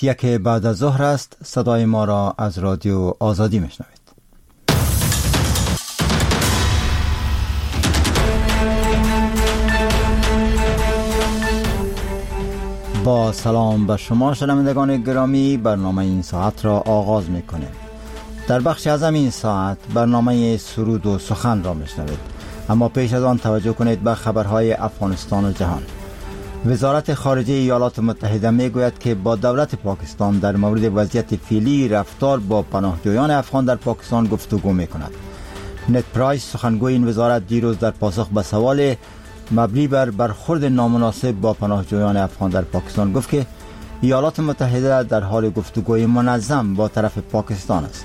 یک بعد از ظهر است. صدای ما را از رادیو آزادی میشنوید. با سلام به شما شنوندگان گرامی، برنامه این ساعت را آغاز میکنیم. در بخش اعظم این ساعت برنامه سرود و سخن را میشنوید، اما پیش از آن توجه کنید به خبرهای افغانستان و جهان. وزارت خارجه ایالات متحده میگوید که با دولت پاکستان در مورد وضعیت فعلی رفتار با پناهجویان افغان در پاکستان گفتگو میکند. نت پرایس سخنگوی این وزارت دیروز در پاسخ به سوال مبنی بر برخورد نامناسب با پناهجویان افغان در پاکستان گفت که ایالات متحده در حال گفتگوی منظم با طرف پاکستان است.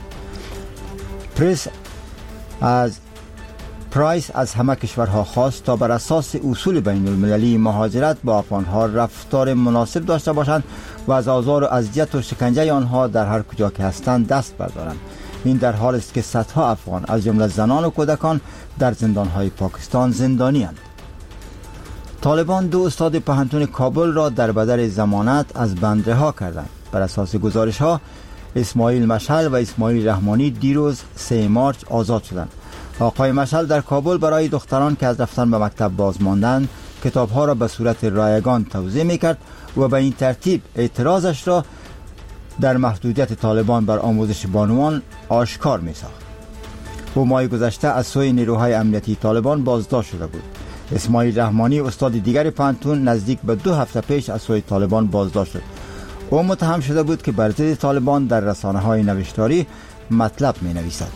پرایس از همه کشورها خواست تا بر اساس اصول بین المللی مهاجرت با افغانها رفتار مناسب داشته باشند و از آزار و اذیت و شکنجه آنها در هر کجا که هستند دست بردارند. این در حالی است که صدها افغان از جمله زنان و کودکان در زندانهای پاکستان زندانی‌اند. طالبان 2 استاد پوهنتون کابل را در بدل ضمانت از بند رها کردند. بر اساس گزارش‌ها اسماعیل مشعل و اسماعیل رحمانی دیروز 3 مارس آزاد شدند. آقای مشعل در کابل برای دختران که از رفتن به مکتب باز ماندند کتاب‌ها را به صورت رایگان توزیع می‌کرد و به این ترتیب اعتراضش را در محدودیت طالبان بر آموزش بانوان آشکار می‌ساخت. او ماه گذشته از سوی نیروهای امنیتی طالبان بازداشت شده بود. اسماعیل رحمانی استاد دیگر پوهنتون نزدیک به 2 هفته پیش از سوی طالبان بازداشت شد. او متهم شده بود که بر ضد طالبان در رسانه‌های نوشتاری مطلب می‌نویسد.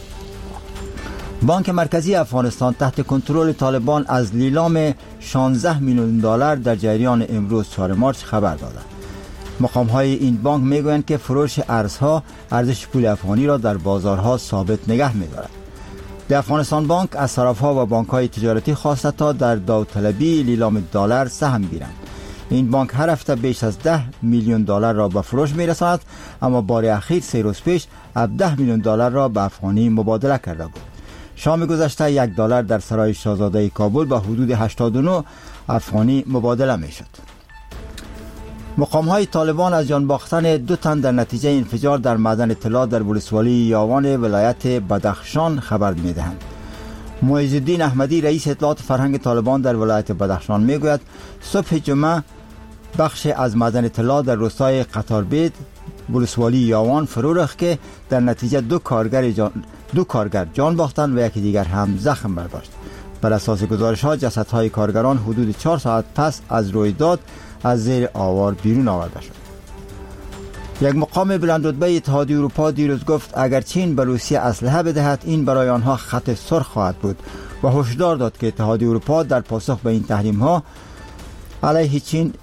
بانک مرکزی افغانستان تحت کنترل طالبان از لیلام 16 میلیون دلار در جریان امروز 4 مارس خبر دادند. مقام‌های این بانک می‌گویند که فروش ارزها ارزش پول افغانی را در بازارها ثابت نگه می‌دارد. در افغانستان بانک از صراف‌ها و بانک‌های تجارتی خواسته تا در داوطلبی لیلام دلار سهم گیرند. این بانک هر هفته بیش از 10 میلیون دلار را به فروش می‌رساند، اما بار اخیر 3 روز پیش 17 میلیون دلار را به افغانی مبادله کرده بود. شام گذشته 1 دلار در سرای شاهزاده کابل به حدود 89 افغانی مبادله می‌شد. مقام‌های طالبان از جان باختن 2 تن در نتیجه انفجار در معدن طلا در ولسوالی یاوان ولایت بدخشان خبر می‌دهند. معیز الدین احمدی رئیس اطلاعات فرهنگ طالبان در ولایت بدخشان می‌گوید صبح جمعه بخش از معدن طلا در روستای قطاربید ولسوالی یاوان فرو ریخت که در نتیجه 2 کارگر جان باختند و یکی دیگر هم زخم برداشت. بر اساس گزارش‌ها جسدهای کارگران حدود 4 ساعت پس از رویداد از زیر آوار بیرون آورده شد. یک مقام بلندرتبه اتحادیه اروپا دیروز گفت اگر چین به روسیه اسلحه بدهد این برای آنها خط سرخ خواهد بود و هشدار داد که اتحادیه اروپا در پاسخ به این تحریم‌ها علیه چین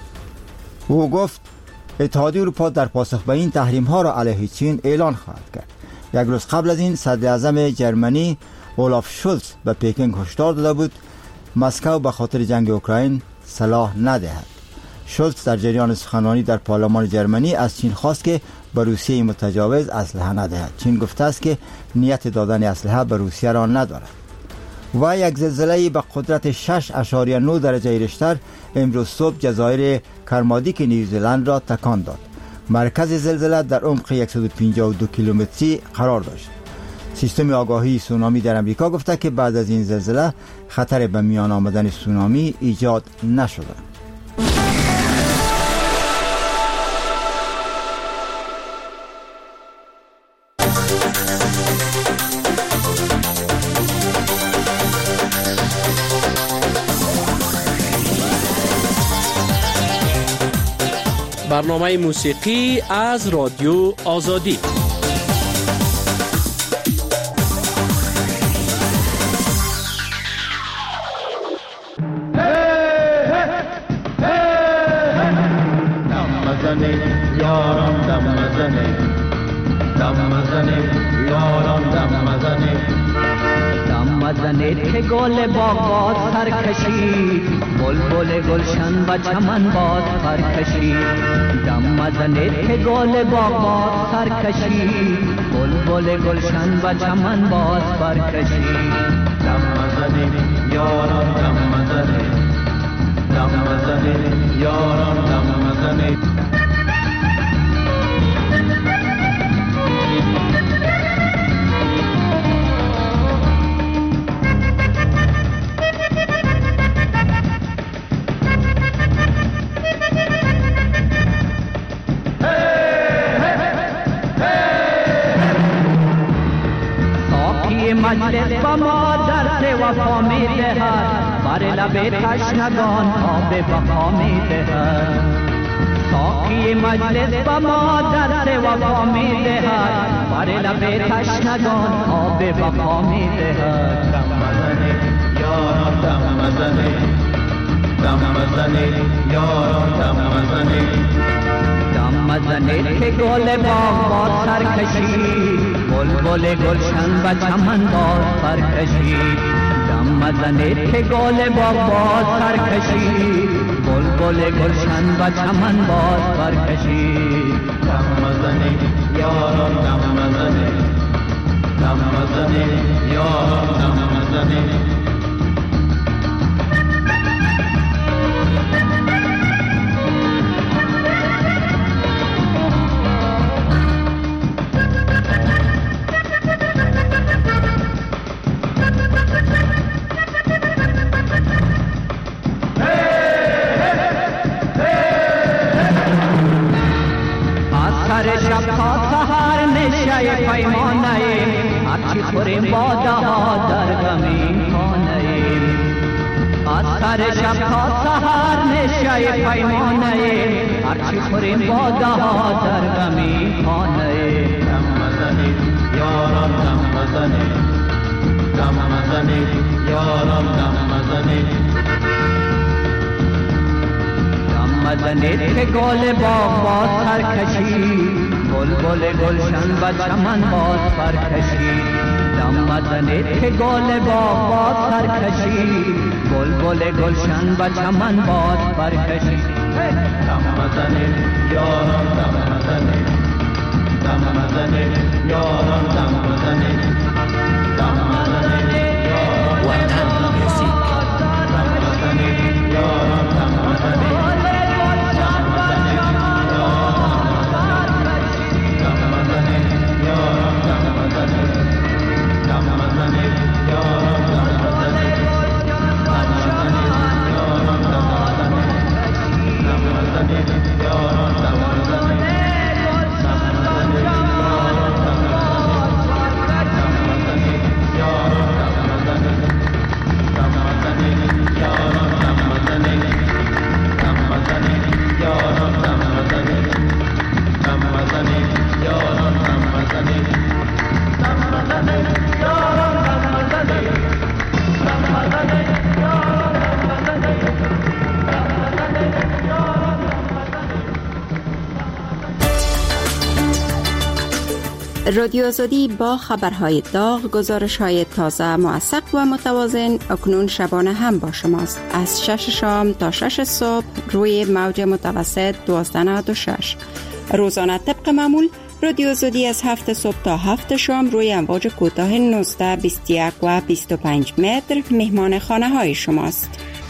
اتحادیه اروپا در پاسخ به این تحریم‌ها را علیه چین اعلان خواهد کرد. یک روز قبل از این صدر اعظم جرمنی اولاف شولز به پکینگ هشدار داده بود مسکو به خاطر جنگ اوکراین سلاح ندهد. شولز در جریان سخنرانی در پارلمان جرمنی از چین خواست که به روسیه متجاوز اسلحه ندهد. چین گفته است که نیت دادن اسلحه به روسیه را ندارد. و یک زلزله به قدرت 6.9 درجه ریشتر امروز صبح جزایر کرمادیک نیوزلند را تکان داد. مرکز زلزله در عمق 152 کیلومتری قرار داشت. سیستم آگاهی سونامی در امریکا گفته که بعد از این زلزله خطر به میان آمدن سونامی ایجاد نشده. برنامه موسیقی از رادیو آزادی. که گل باغات سر کشید، بلبل گلشن و چمن باد پر کشید. دم مزنید که گل باغات سر کشید، بلبل گلشن و چمن باد پر کشید. دم مزنید یاران دم مزنید، دم مزنید یاران دم مزنید. مجلس با ما درس وفا می دهد، بر لب تشنگان آب بقا می دهد. ساقی مجلس با ما درس وفا می دهد، بر لب تشنگان آب بقا می دهد. دم مزنه یاران دم مزنه، دم مزنه یاران دم مزنه، دم مزنه که گل باغ با سرکشی، بلبل گلشن و چمن باز سرکشی. دم مزنه که گل باغ با سرکشی، بلبل گلشن و چمن باز سرکشی. دم مزنه یاران دم مزنه، دم مزنه یاران دم مزنه. شب تا سحر نشه پیمانه، هرچی خوریم باده ها در غمین خانه. از سر شب تا سحر نشه پیمانه، هرچی خوریم باده ها در غمین خانه. دم مزنه یاران دم مزنه، دم مزنه یاران دم مزنه، دم مزنه که گل باغ با سرکشی، بلبل گلشن و چمن باز سرکشی. دم مزنه که گل باغ با سرکشی، بلبل گلشن و چمن باز سرکشی. دم مزنه یاران دم مزنه، دم مزنه یاران دم مزنه، دم مزنه یاران وطن موسیقی دم مزنه یاران دم مزنه. رادیو آزادی با خبرهای داغ، گزارش‌های تازه، موثق و متوازن اکنون شبانه هم با شماست. از 6 شام تا 6 صبح روی موج متوسط 1296. روزانه طبق معمول رادیو آزادی از 7 صبح تا 7 شام روی امواج کوتاه 19، 21 و 25 متر مهمان خانه های شماست.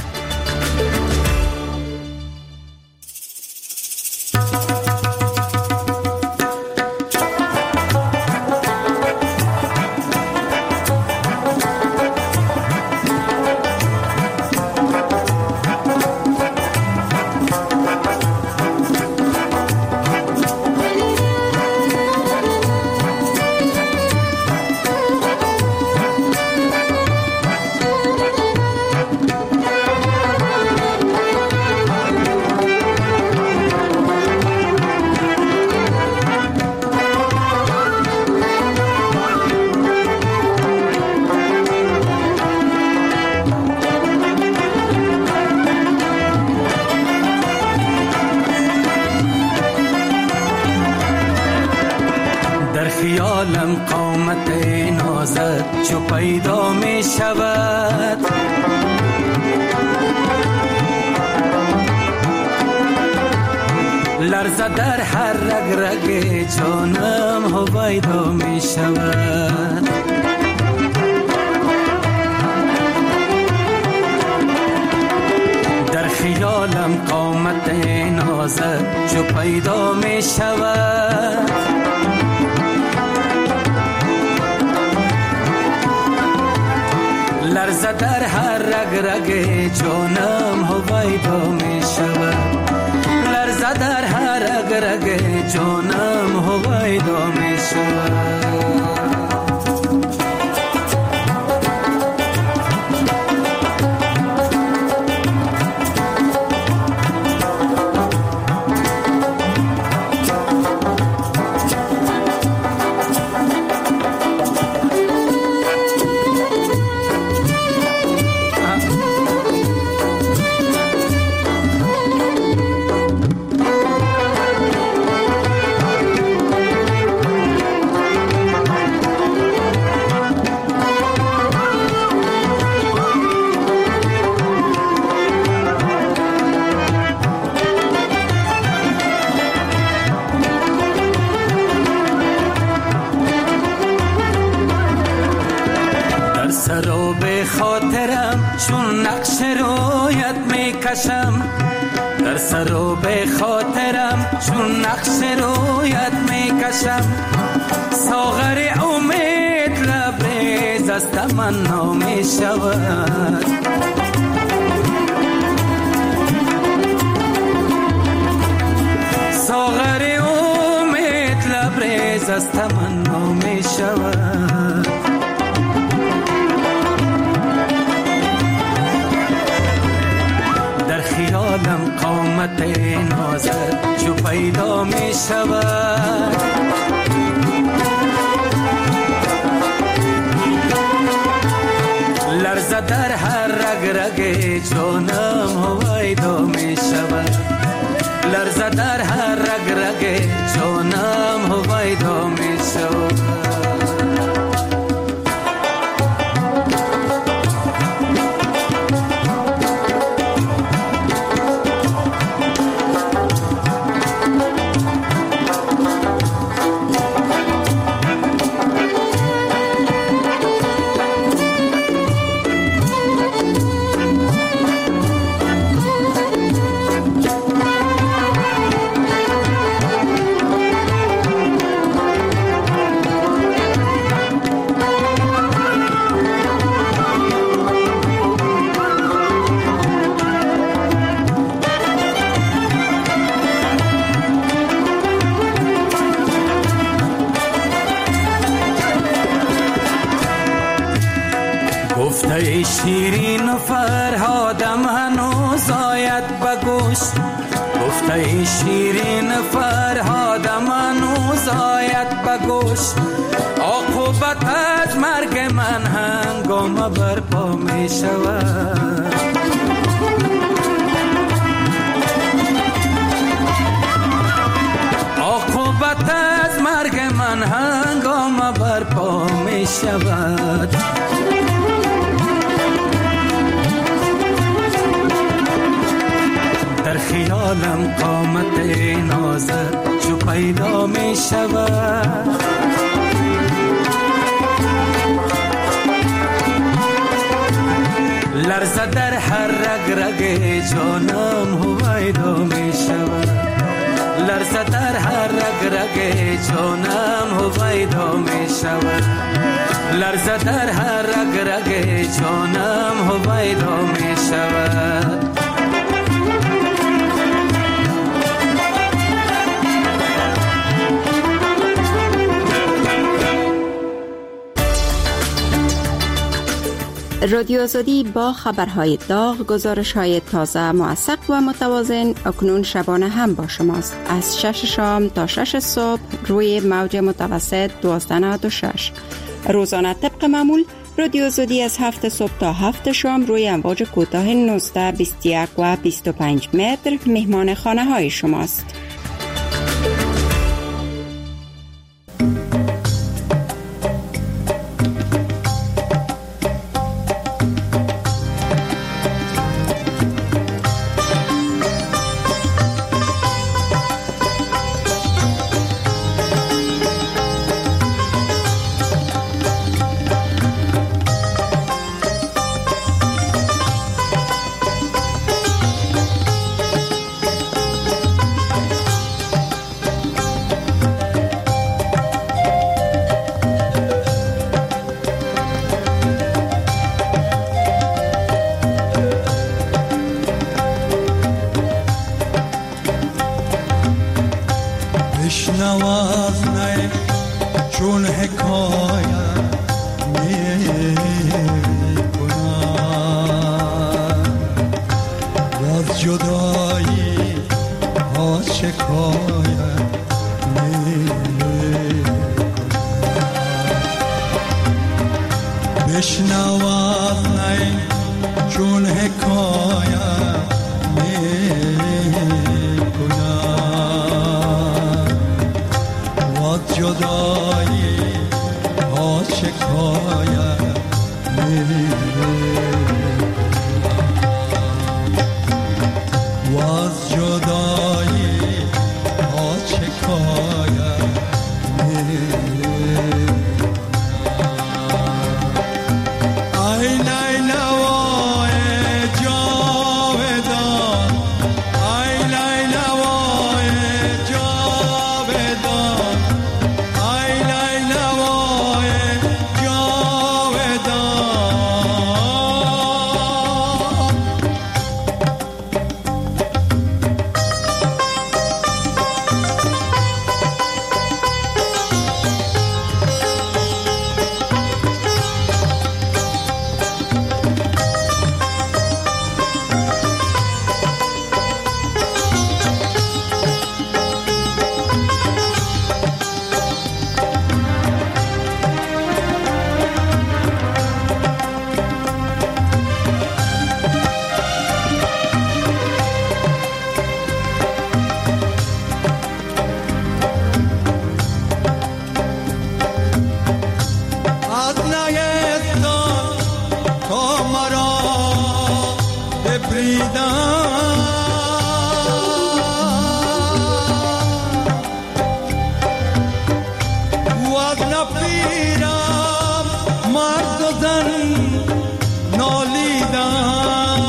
خیالم قامت نازت چو پیدا می شود، لرزه در هر رگ رگ جانم هویدا می شود. در خیالم قامت نازت چو پیدا می شود، لرزه در هر رگ رگ جانم هویدا می شود، لرزه در هر رگ رگ جانم هویدا می شود. چون نقش رویت میکشم، در سر و به خاطرم چون نقش رویت میکشم. ساغر امید لبریز از تمنا میشود، ساغر امید لبریز از تمنا میشود. در خیالم قامت نازت جو پیدا می شود، لرزه در هر رگ رگ جانم هویدا می شود، لرزه در هر رگ رگ جانم هویدا می شود. گفته شیرین و فرهادم هنوز آید بگوش، گفته شیرین فرهادم هنوز آید بگوش. عاقبت از مرگ من هنگام برپا می شود، عاقبت از مرگ من هنگام برپا می شود. در خیالم قامت نازت جو پیدا می شود، لرزه در هر رگ رگ جانم هویدا می شود، لرزه در هر رگ رگ جانم هویدا می شود، لرزه در هر رگ رگ جانم هویدا می شود. رادیو آزادی با خبرهای داغ، گزارش‌های تازه، موثق و متوازن اکنون شبانه هم با شماست. از 6 شام تا 6 صبح روی موج متوسط 1296. روزانه طبق معمول رادیو آزادی از 7 صبح تا 7 شام روی امواج کوتاه 19، 21 و 25 متر مهمان خانه های شماست. نوازنه چون حکایت میکنم باز جدایی ها شکایت میکنم بشنوازنه چون حکایت جدایی ها شکایت و از جدایی ها شکایت ای نی نوای نپیرم مرد و زن نالیدن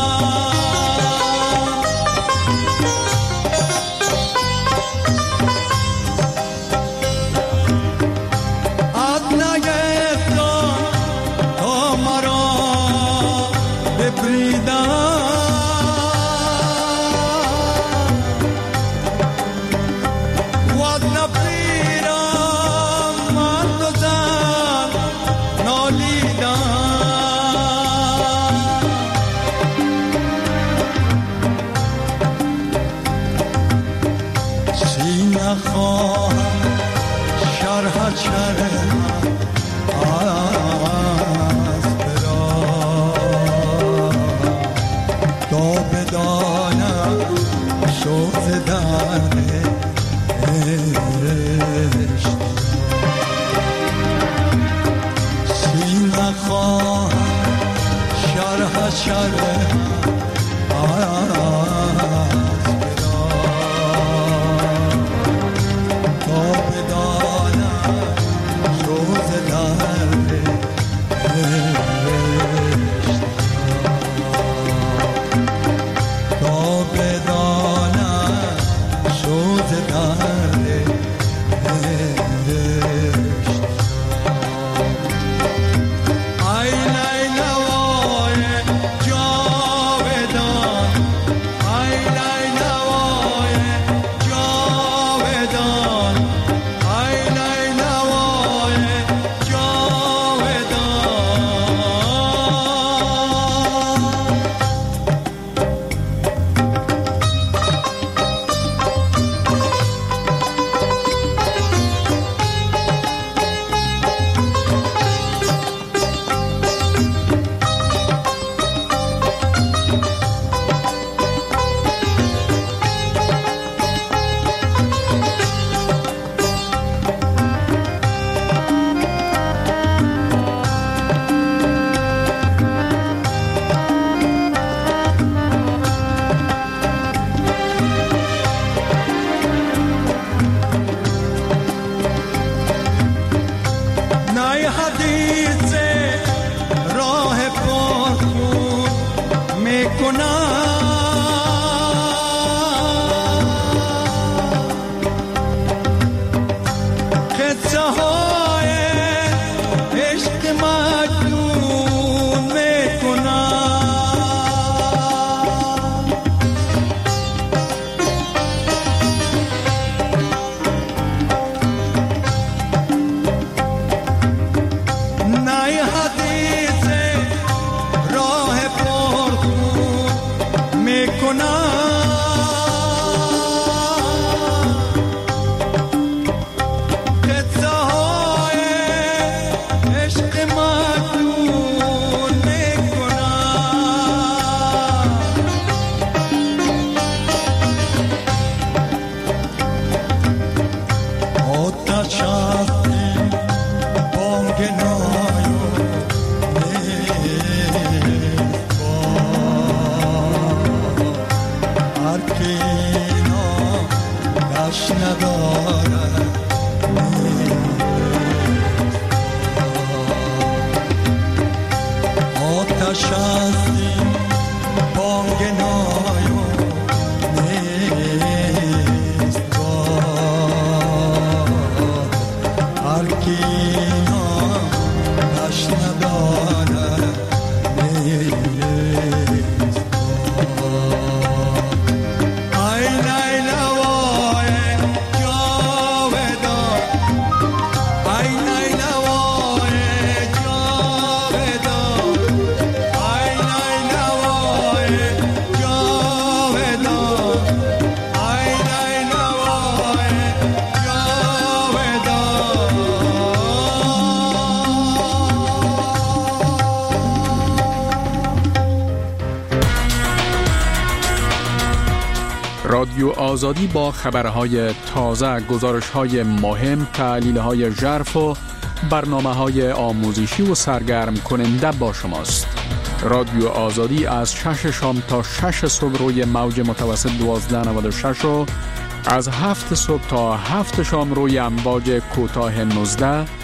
رادیو آزادی با خبرهای تازه، گزارش‌های مهم، تحلیل‌های ژرف و برنامه‌های آموزشی و سرگرم کننده با شماست. رادیو آزادی از 6 شام تا 6 صبح روی موج متوسط 1296 و از 7 صبح تا 7 شام روی امواج کوتاه 19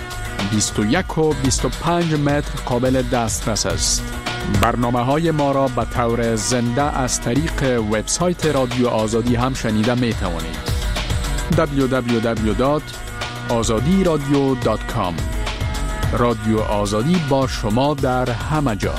21 و 25 متر قابل دسترس است. برنامه‌های ما را به طور زنده از طریق وبسایت رادیو آزادی هم شنیده می توانید. www.azadiradio.com. رادیو آزادی با شما در همه جا.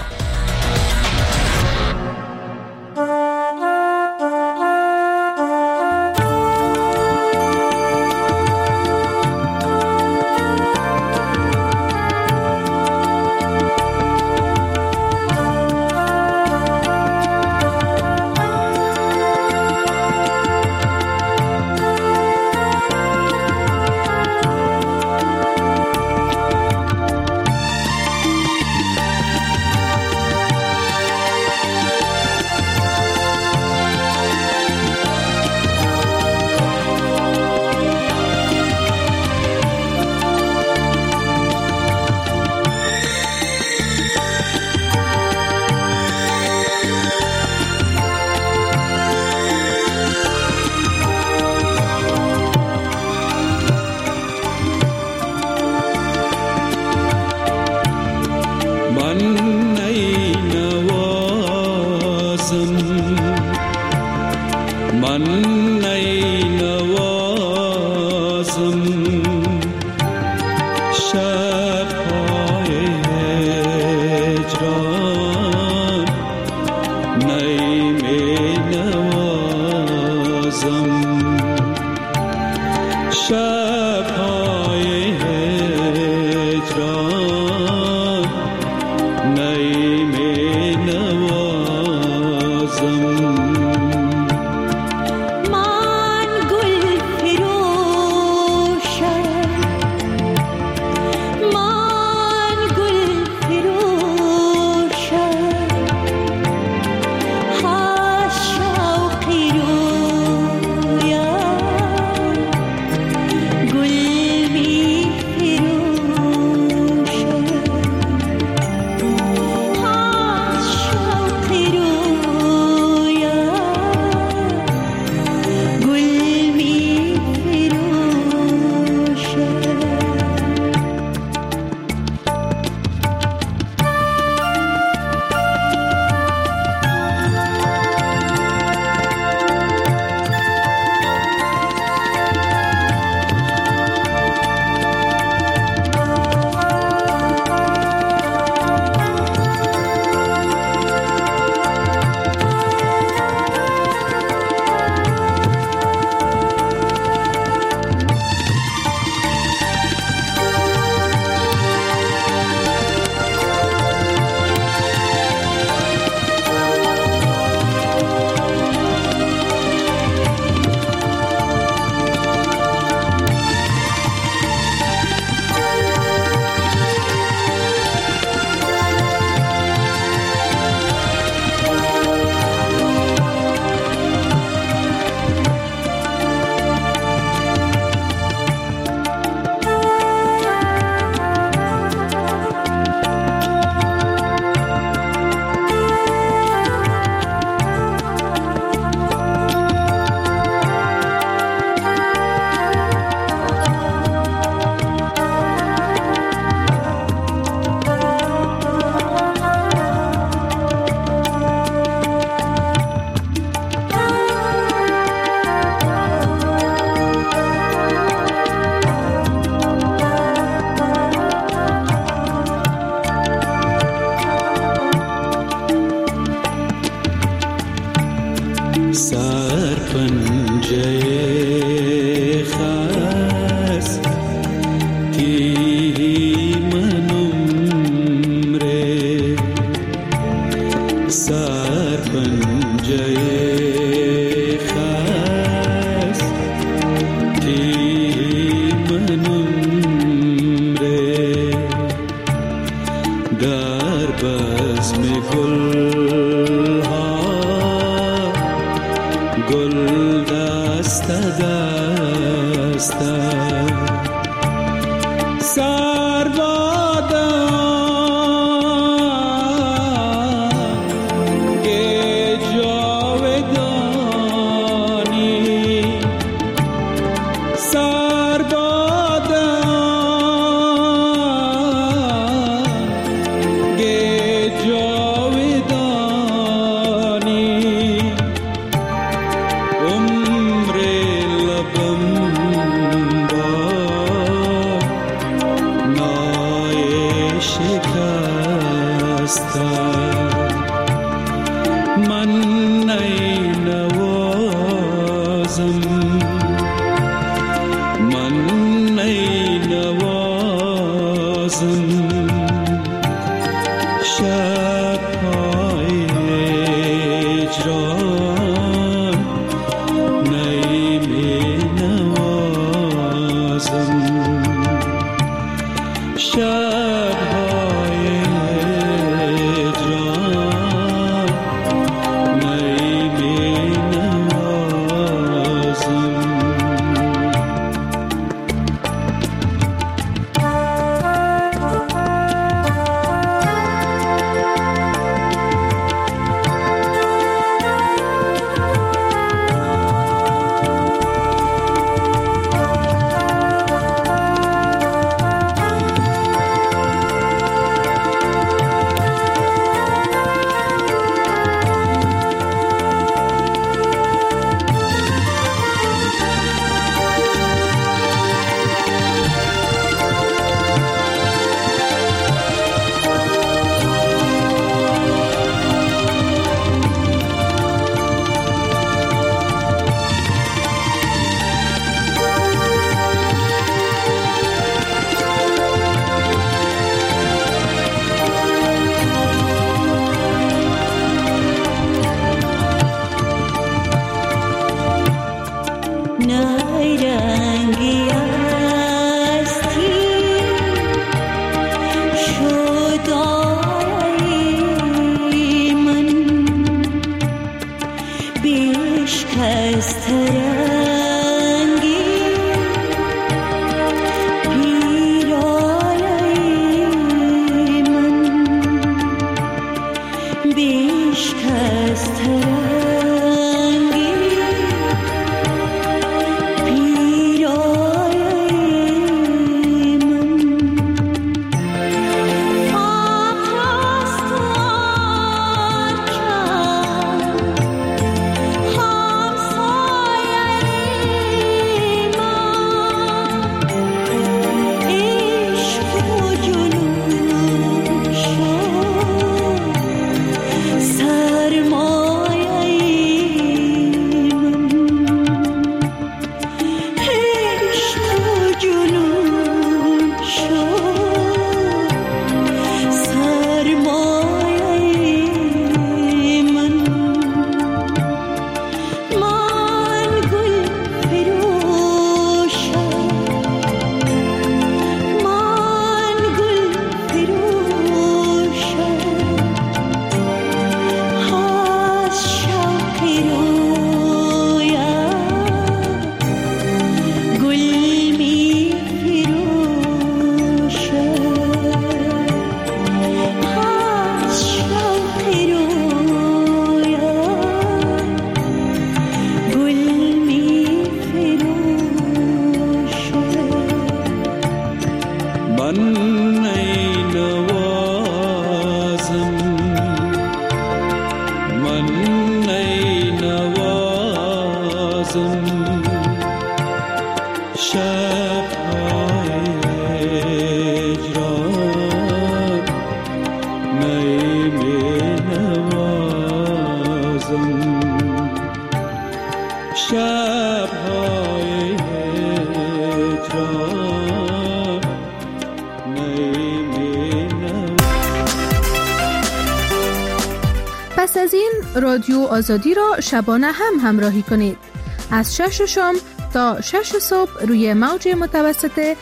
پس از این رادیو آزادی را شبانه هم همراهی کنید. از 6 شام تا 6 صبح روی موج متوسط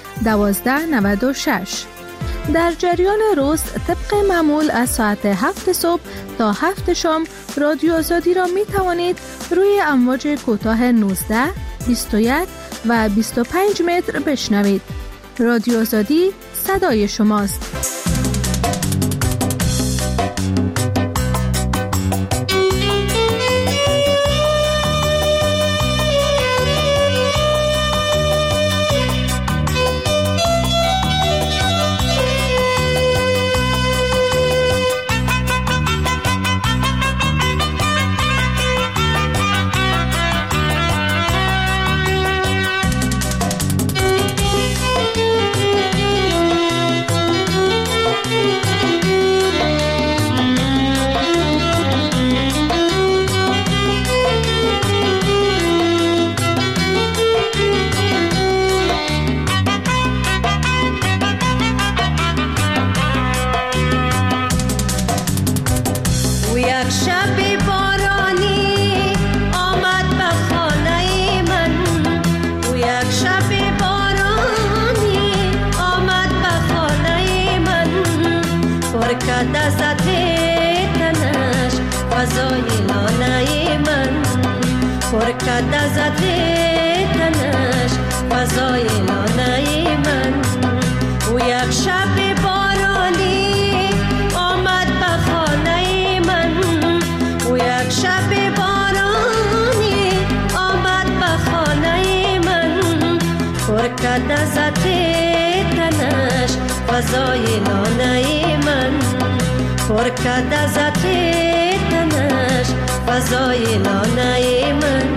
1296. در جریان روز طبق معمول از ساعت 7 صبح تا 7 شام رادیو آزادی را می توانید روی امواج کوتاه 19, 21 و 25 متر بشنوید. رادیو آزادی صدای شماست. پرکد تنش فضای لانه من، پرکد تنش فضای لانه من. او یک شب بارانی آمد به خانه من، او یک شب بارانی آمد به خانه من. پرکد تنش فضای لانه من، پرکد تنش فضای لانه من.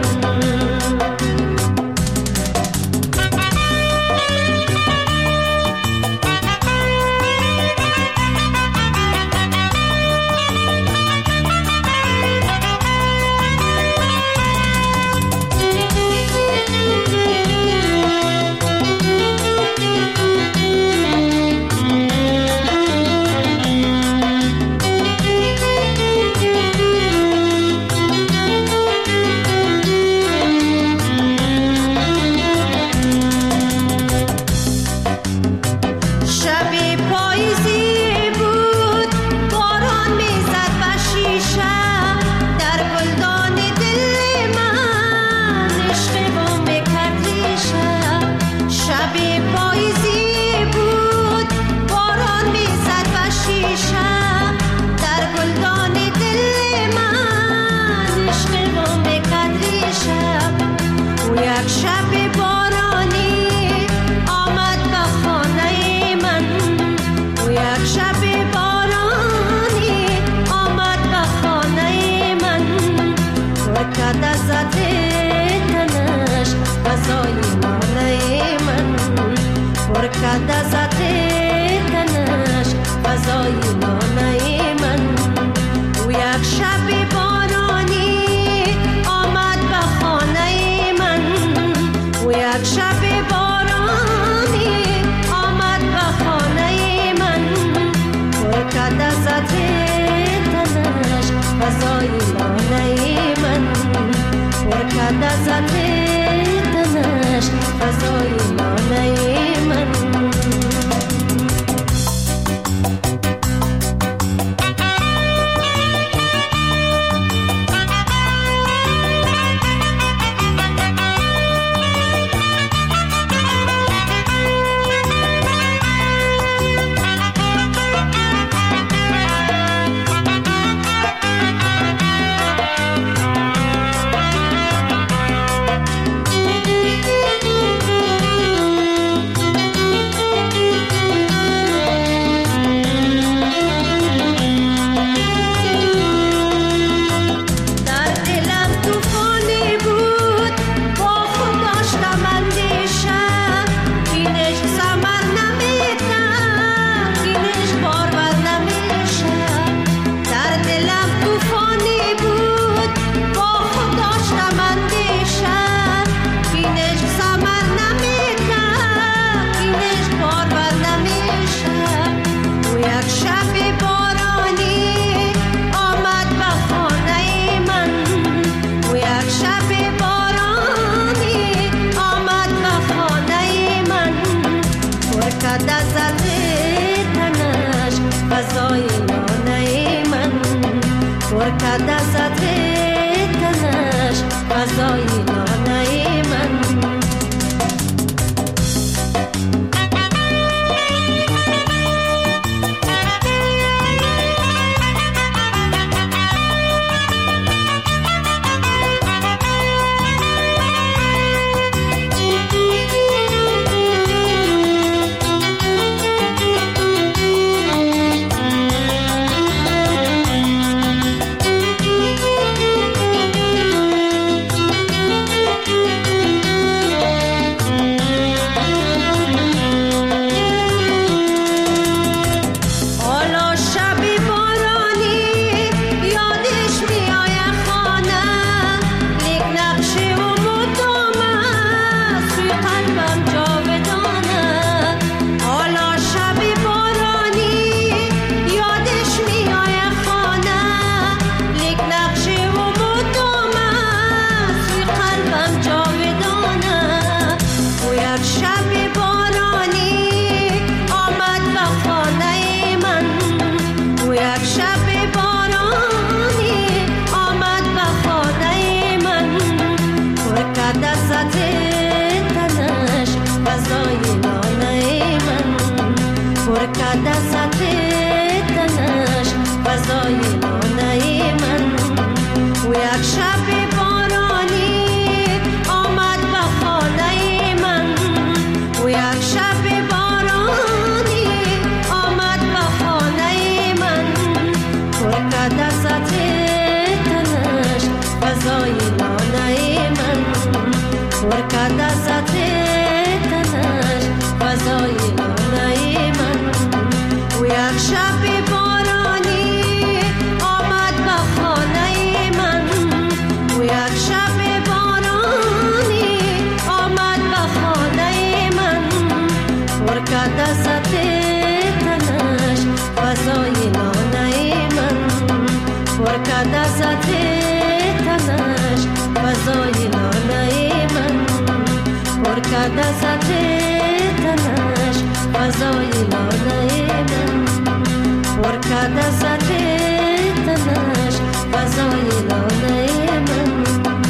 فضای لانه من. و یک شب بارانی آمد به خانه من. و یک شب بارانی آمد به خانه من. پر کرد ست تنش فضای لانه من. پر کرد ست تنش فضای لانه من. و یک شب بارانی آمد به خانه من. و یک شب بارانی آمد به خانه من. پر کرد ست تنش فضای لانه من. پر کرد ست تنش فضای لانه من. پر کرد ست تنش فضای لانه من. پر کرد ست تنش فضای لانه من.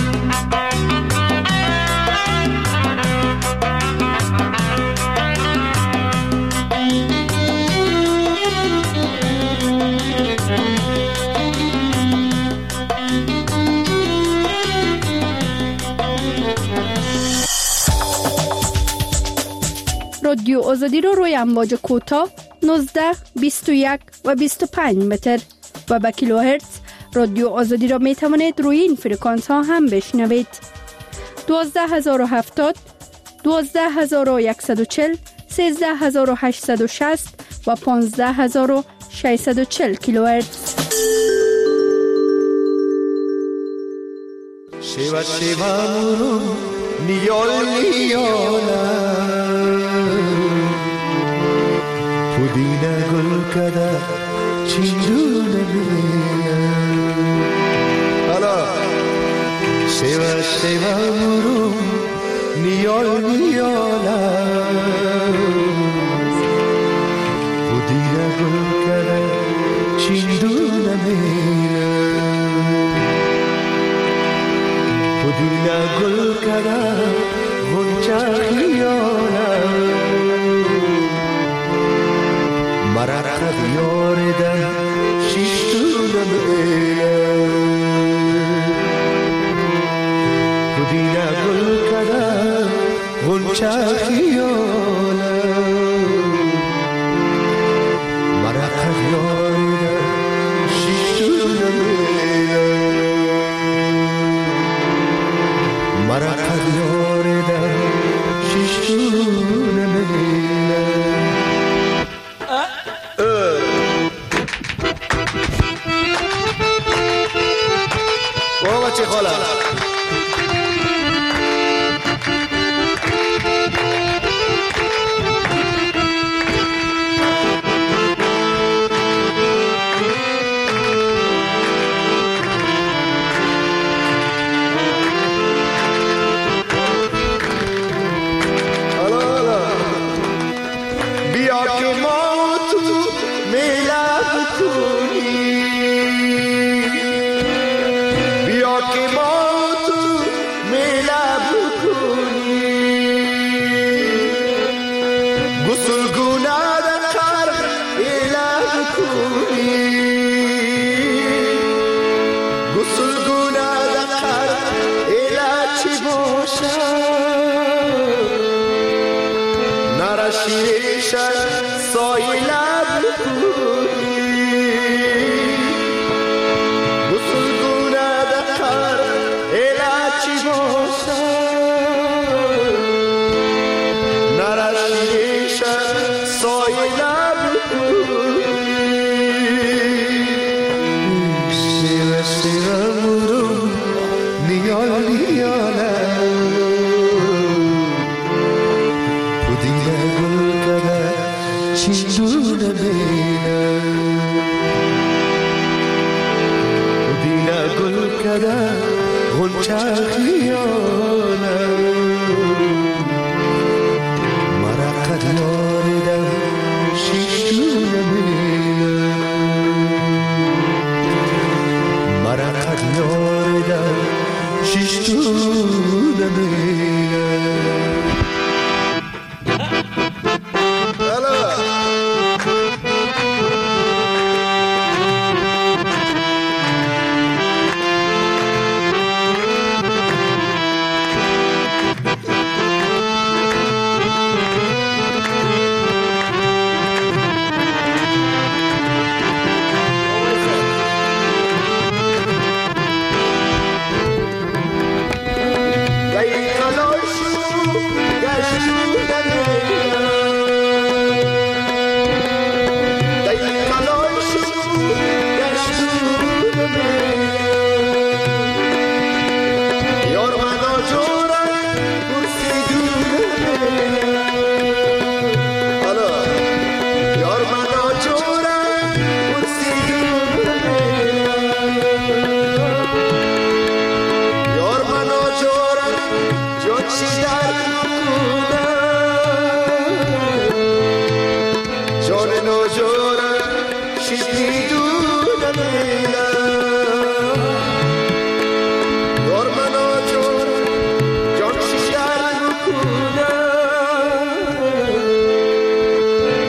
رادیو آزادی رو روی امواج کوتاه 19، 21 و 25 متر و با کیلوهرتز رادیو آزادی را می توانید روی این فرکانس ها هم بشنوید. 12070، 12140، 13860 و 15640 کیلوهرتز. شیوا شیوا مورو نیال نیالا پودینه گل کده چیندونه میلا. حالا شیوا شیوا مورو نیال نیالا پودینه گل کده چیندونه میلا. پودینه گل کده غنچه خیاله مرقب یاردن شیشتونه میله. پودینه گل کده غنچه خیاله مرقب یاردن شیشتونه میله. مرقب یاردن شیشتونه میله. بابا چه خاله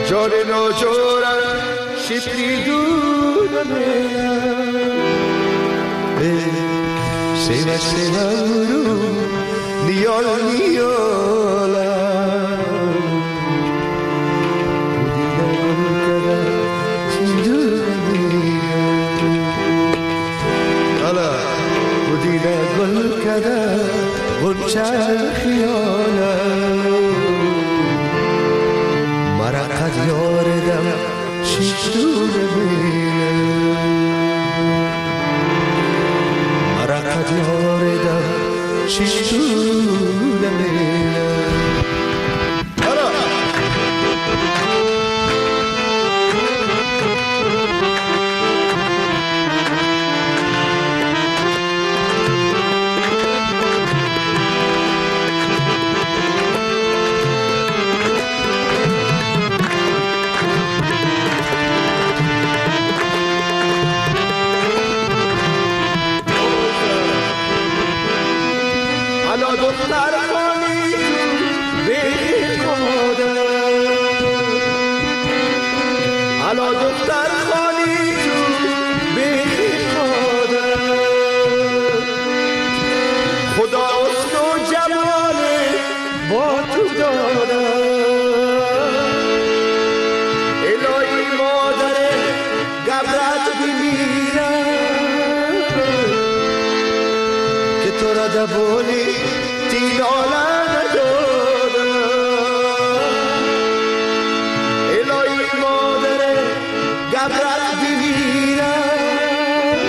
جان ناجورم شپری دونمه سیوه سیوه رو نیال نیالا بودیده گل کده غنچه خیاله مرا قد یاردم شیشتونه بیله مرا قد یاردم شیشتونه بیله بولی تینالا ندادا الهی مادر گبرت بمیرم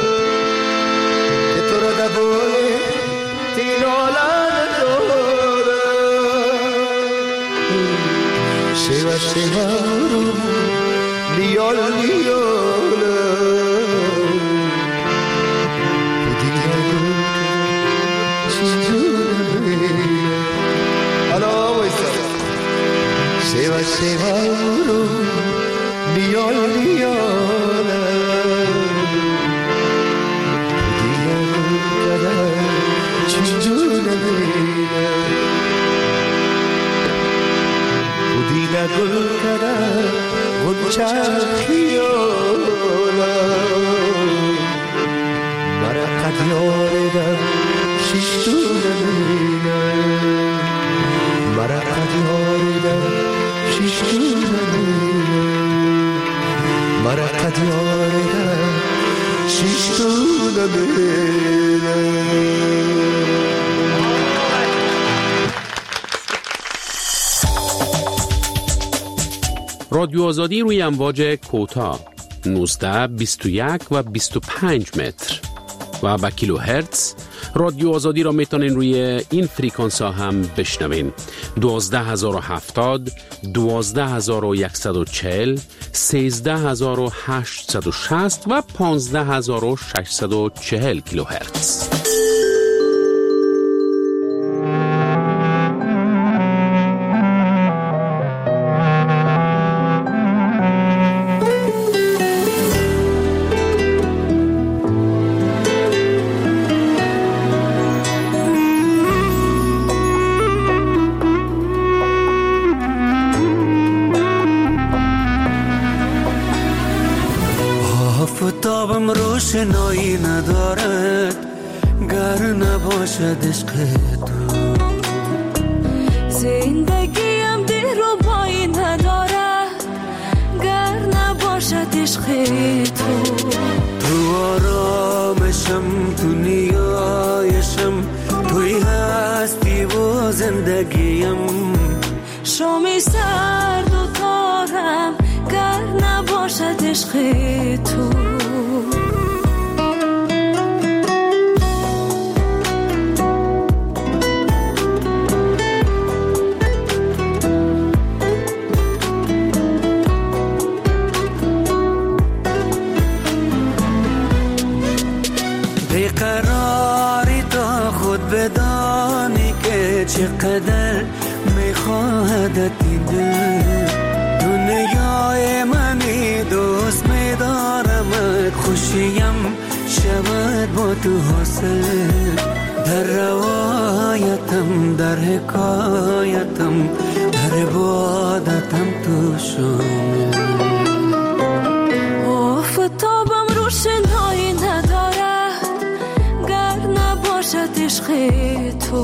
که تو را دبولی تینالا ندادا شیوه شیوه رو لیال لیالا سیوا سیوا رو لیال لیالا دیگه کده چجونه بیله دیگه گل کده غنچه خیالا مرا قد یاردم شیشتونه بیله مرا قد یاردم شیشتونه بیله مرا قد یاردم شیشتونه بیله. رادیو آزادی روی امواج کوتاه 19 21 و 25 متر و با کیلو هرتز. رادیو آزادی را میتونین روی این فریکانس ها هم بشنوین. 12070 12140 13860 و 15640 کیلو هرتز. آفتابم روشنایی ندارد گر نباشد عشق تو. زندگیم دلربایی ندارد گر نباشد عشق تو. تو آرامشم، تو نیایشم، توی هستی و زندگیم. شامی سرد و تارم گر نباشد عشق تو. بیقراری تا خود بدانی که چقدر میخواهدت این دل. دنیای منی دوست میدارمت، خوشیم شود با تو حاصل. در روایتم در حکایتم عادتم در عبادتم تو شام. آفتابم روشنایی ندارد گر نباشد عشق تو.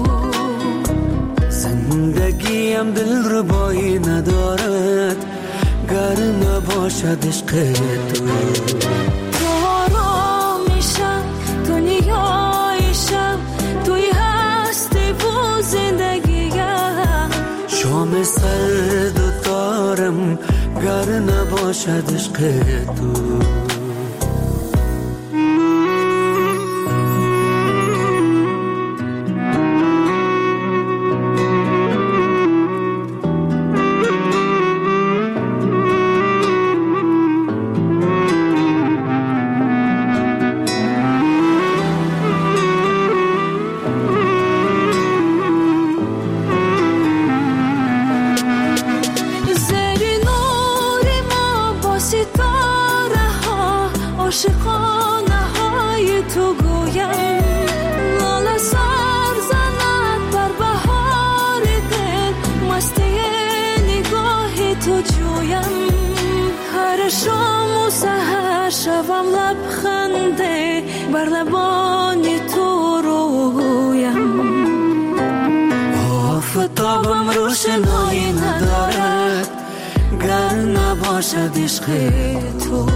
زندگیم دلربایی ندارد گر نباشد عشق تو. تو آرامیشم دنیایشم توی هستی و زندگیم. شام سرد و تارم گر نباشد عشق تو. عاشقانه های تو گویم لاله سر زند بر بهار دل مستی نگاه تو جویم. هر شام و سحر شوم لبخنده بر لبان تو رویم. آفتابم روشنایی ندارد گر نباشد عشق تو.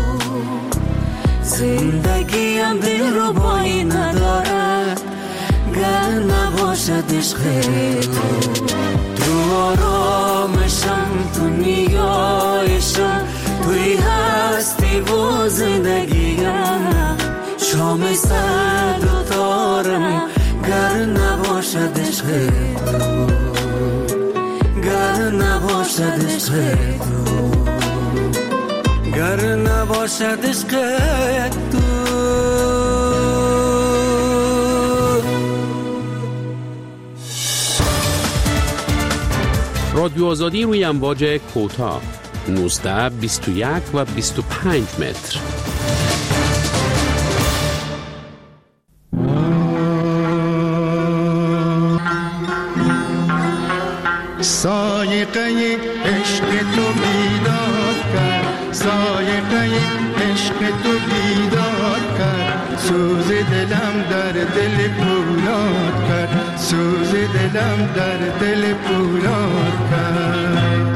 زندگیم دلربایی ندارد گر نباشد عشق تو. تو آرامشم تو نیایشم توی هستی و زندگیم. شام سرد و تارم گر نباشد عشق تو. گر نباشد عشق تو. گر نباشد عشق تو. رادیو آزادی روی امواج کوتاه 19، 21 و 25 متر. سایقه عشق تو بیدار کرد، سایقه عشق تو بیدار کرد. سوز دلم در دل پولاد کرد، سوز دلم در دل پولاد کرد.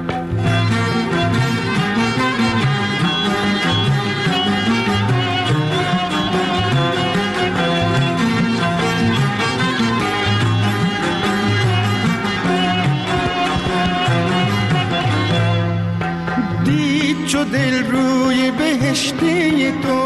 چو دل روی بهشتی تو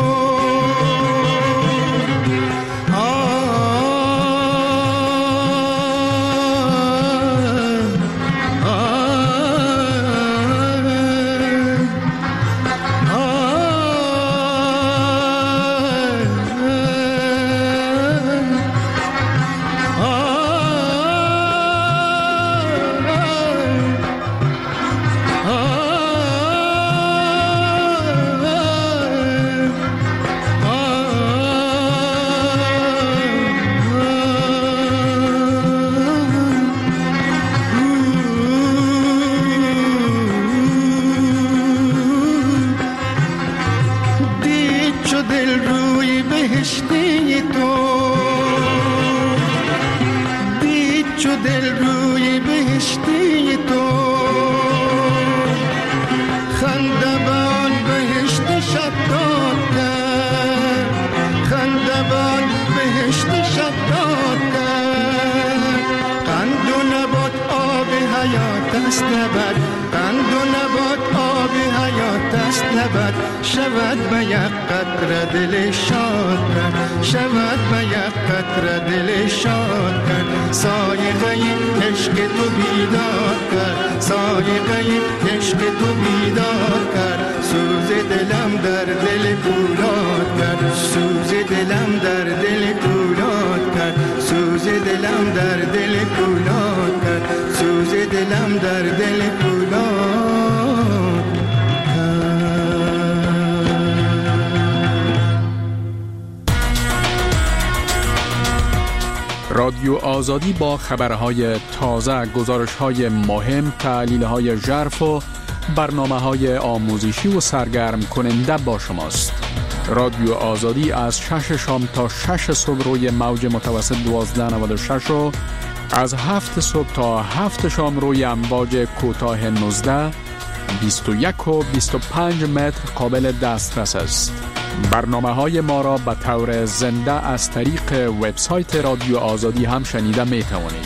شود به یک قطره دل شاد کرد، شود به یک قطره دل شاد کرد. سایقه عشق تو بیدار کرد، سایقه عشق تو بیدار کرد. سوز دلم در دل پولاد کرد، سوز دلم در دل پولاد کرد. سوز دلم در دل پولاد کرد، سوز دلم در دل پولاد. رادیو رادیو آزادی با خبرهای تازه، گزارش‌های مهم، تحلیل‌های ژرف و برنامه‌های آموزشی و سرگرم کننده با شماست. رادیو آزادی از 6 شام تا 6 صبح روی موج متوسط 1296 و از 7 صبح تا 7 شام روی امواج کوتاه 19، 21 و 25 متر قابل دسترس است. برنامه‌های ما را به طور زنده از طریق وبسایت رادیو آزادی هم شنیده می توانید.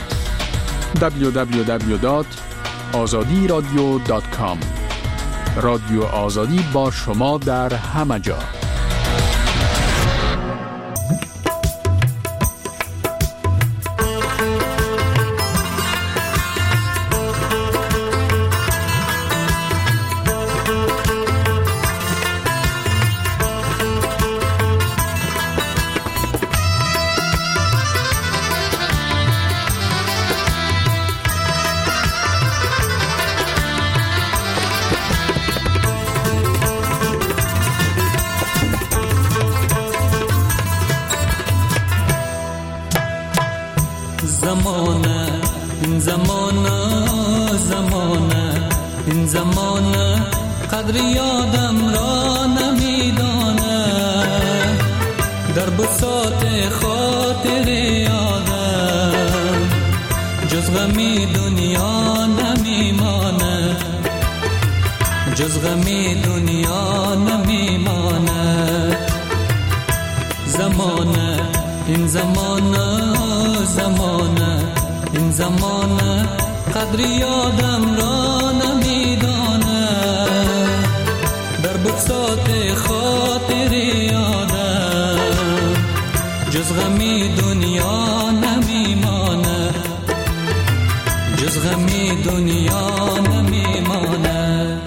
www.azadiradio.com. رادیو آزادی با شما در همه جا. این زمانه قدر یادم را نمیدانه، در بساط خاطر یادم جز غمی دنیا نمیمانه، جز غمی دنیا نمیمانه. زمانه این زمانه، زمانه این زمانه قدر یادم را نمیدانه، در بساط خاطر یادم جز غمی دنیا نمیمانه، جز غمی دنیا نمیمانه.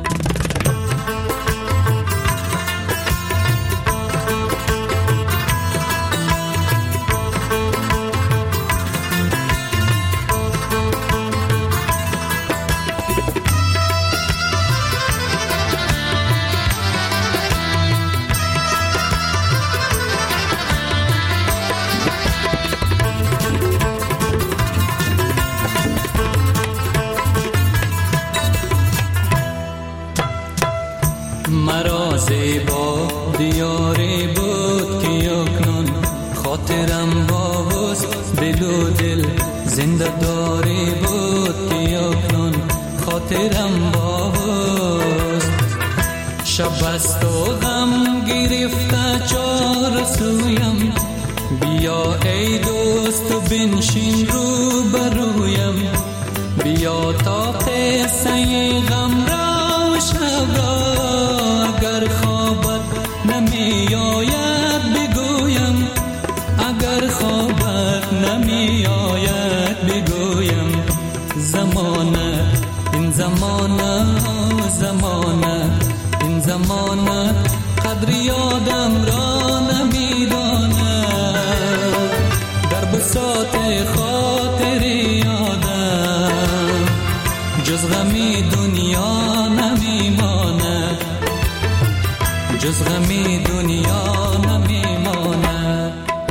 مرا زیبا دیاری بود که اکنون خاطرم با حسن دل و دل زنده داری بود که اکنون خاطرم با حسن. شب است و غم گرفته چار سویم، بیا ای دوست و بنشین رو برویم، بیا تا قصه غم را شب را اگر خوابت نمی آید بگویم، اگر خوابت نمی آید بگویم. زمانه این زمانه، زمانه این زمانه قدر یادم را نمیدانه، در بساط خاطر یادم جز غمی دنیا نمیمانه، جز غمی دنیا نمیمانه.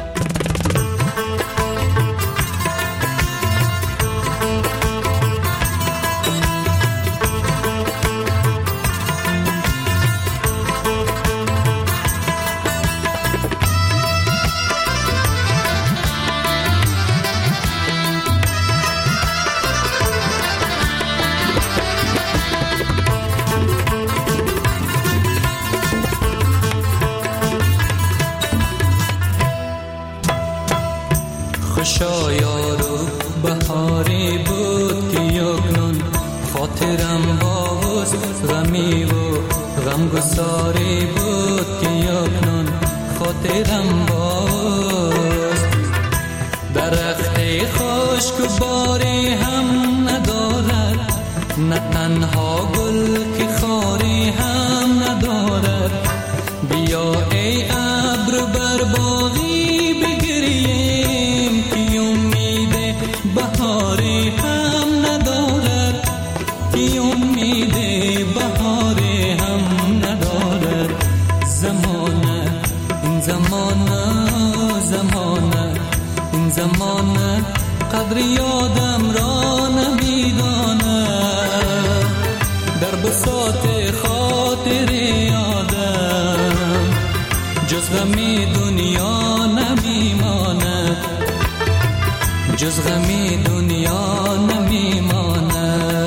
خوشا یارو بهاری بود که اکنون خاطرم با حسن غمی و غمگساری بود که اکنون خاطرم با حسن. درخت خشک و باری هم ندارد، نه تنها گل که خاری هم ندارد. بیا ای ابر بر باغی بگریم که امید بهاری هم ندارد، که امید بهاری هم ندارد. زمانه این زمانه، زمانه این زمانه قدر یادم را نمیدانه، در بساط خاطر یادم جز غمی دنیا نمیمانه، جز غمی دنیا نمیمانه.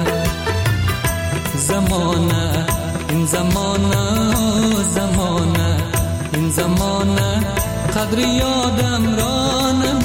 زمانه این زمانه زمانه این زمانه قدر یادم را نمیدانه،